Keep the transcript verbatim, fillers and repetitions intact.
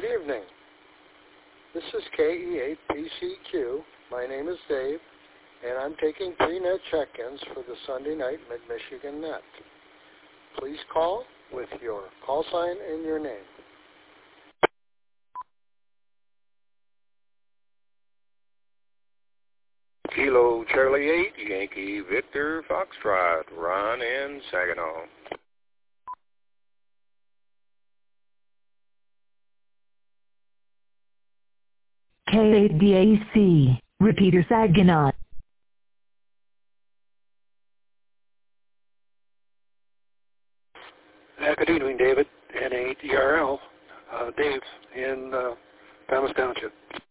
Good evening. This is K E eight P C Q. My name is Dave, and I'm taking pre-net check-ins for the Sunday night Mid-Michigan Net. Please call with your call sign and your name. Kilo Charlie eight, Yankee Victor Foxtrot, Ron in Saginaw. K eight D A C, Repeater Saginaw. Uh, good evening, David, N eight E R L, uh, Dave in uh, Thomas Township.